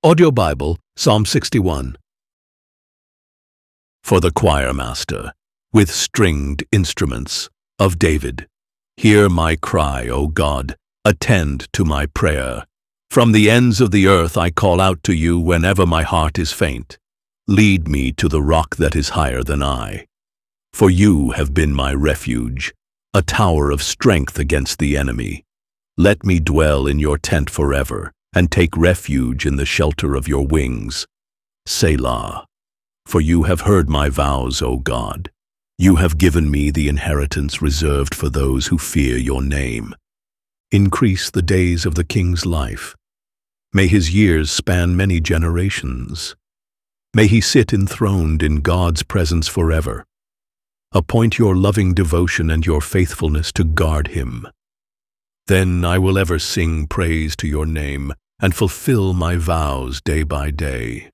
Audio Bible, Psalm 61. For the choir master, with stringed instruments, of David. Hear my cry, O God, attend to my prayer. From the ends of the earth I call out to you whenever my heart is faint. Lead me to the rock that is higher than I. For you have been my refuge, a tower of strength against the enemy. Let me dwell in your tent forever, and take refuge in the shelter of your wings. Selah. For you have heard my vows, O God. You have given me the inheritance reserved for those who fear your name. Increase the days of the king's life. May his years span many generations. May he sit enthroned in God's presence forever. Appoint your loving devotion and your faithfulness to guard him. Then I will ever sing praise to your name and fulfill my vows day by day.